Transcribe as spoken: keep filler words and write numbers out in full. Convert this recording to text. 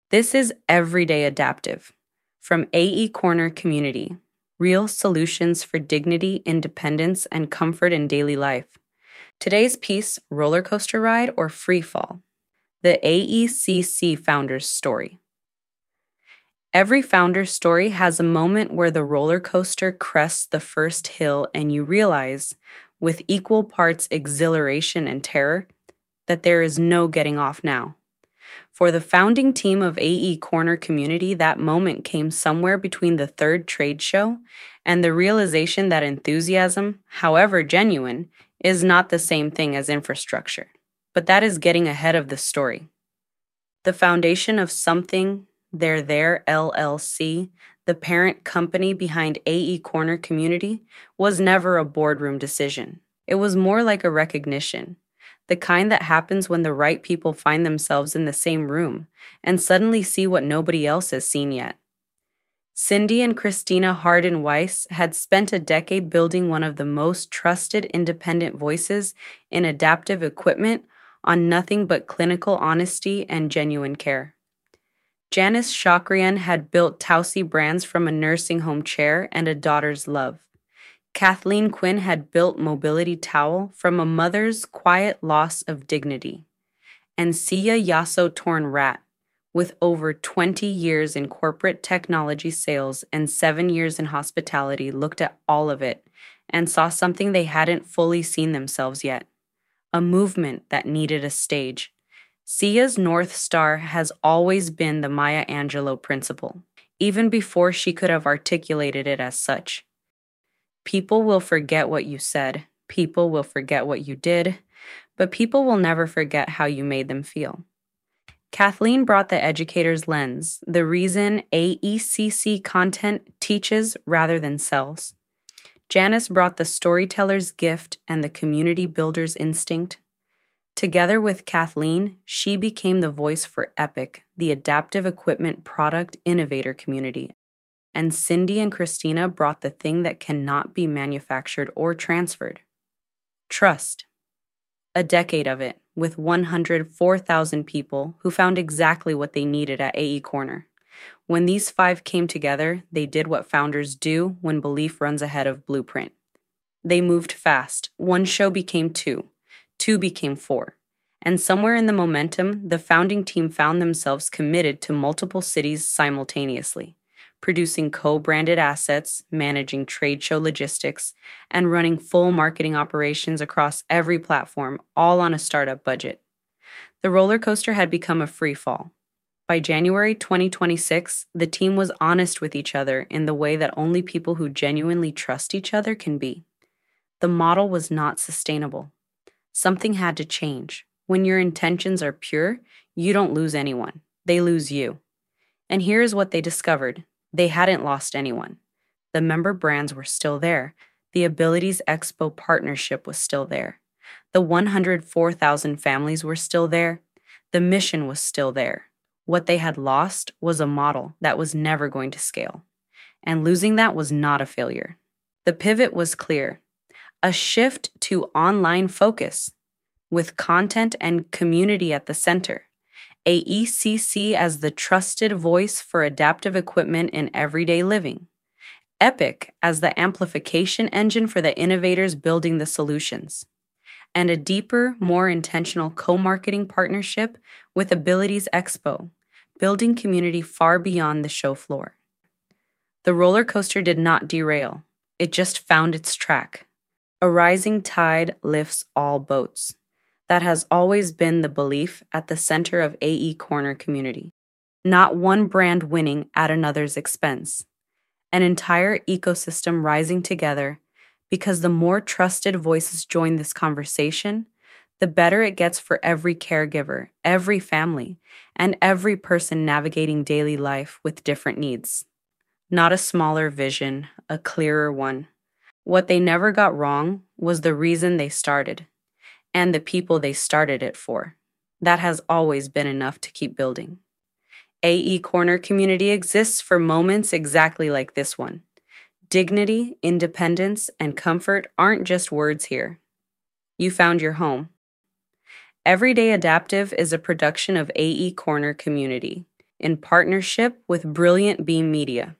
This is Everyday Adaptive from A E Corner Community, real solutions for dignity, independence, and comfort in daily life. Today's piece, Roller Coaster Ride or Free Fall, the A E C C founder's story. Every founder's story has a moment where the roller coaster crests the first hill and you realize, with equal parts exhilaration and terror, that there is no getting off now. For the founding team of A E Corner Community, that moment came somewhere between the third trade show and the realization that enthusiasm, however genuine, is not the same thing as infrastructure. But that is getting ahead of the story. The foundation of Something They're There L L C, the parent company behind A E Corner Community, was never a boardroom decision. It was more like a recognition. The kind that happens when the right people find themselves in the same room and suddenly see what nobody else has seen yet. Cindy and Christina Hardin Weiss had spent a decade building one of the most trusted independent voices in adaptive equipment on nothing but clinical honesty and genuine care. Janice Shakrian had built Tausi brands from a nursing home chair and a daughter's love. Kathleen Quinn had built Mobility Towel from a mother's quiet loss of dignity. And Sia Yasso Torn Rat, with over twenty years in corporate technology sales and seven years in hospitality, looked at all of it and saw something they hadn't fully seen themselves yet. A movement that needed a stage. Sia's North Star has always been the Maya Angelou principle, even before she could have articulated it as such. People will forget what you said, people will forget what you did, but people will never forget how you made them feel. Kathleen brought the educator's lens, the reason A E C C content teaches rather than sells. Janice brought the storyteller's gift and the community builder's instinct. Together with Kathleen, she became the voice for EPIC, the adaptive equipment product innovator community. And Cindy and Christina brought the thing that cannot be manufactured or transferred. Trust. A decade of it, with one hundred four thousand people who found exactly what they needed at A E Corner. When these five came together, they did what founders do when belief runs ahead of blueprint. They moved fast. One show became two. Two became four. And somewhere in the momentum, the founding team found themselves committed to multiple cities simultaneously, producing co-branded assets, managing trade show logistics, and running full marketing operations across every platform, all on a startup budget. The roller coaster had become a free fall. By January twenty twenty-six, the team was honest with each other in the way that only people who genuinely trust each other can be. The model was not sustainable. Something had to change. When your intentions are pure, you don't lose anyone. They lose you. And here's what they discovered. They hadn't lost anyone. The member brands were still there. The Abilities Expo partnership was still there. The one hundred four thousand families were still there. The mission was still there. What they had lost was a model that was never going to scale. And losing that was not a failure. The pivot was clear. A shift to online focus, with content and community at the center. A E C C as the trusted voice for adaptive equipment in everyday living. EPIC as the amplification engine for the innovators building the solutions. And a deeper, more intentional co-marketing partnership with Abilities Expo, building community far beyond the show floor. The roller coaster did not derail. It just found its track. A rising tide lifts all boats. That has always been the belief at the center of A E Corner Community. Not one brand winning at another's expense. An entire ecosystem rising together, because the more trusted voices join this conversation, the better it gets for every caregiver, every family, and every person navigating daily life with different needs. Not a smaller vision, a clearer one. What they never got wrong was the reason they started. And the people they started it for. That has always been enough to keep building. A E Corner Community exists for moments exactly like this one. Dignity, independence, and comfort aren't just words here. You found your home. Everyday Adaptive is a production of A E Corner Community. in partnership with Brilliant Beam Media.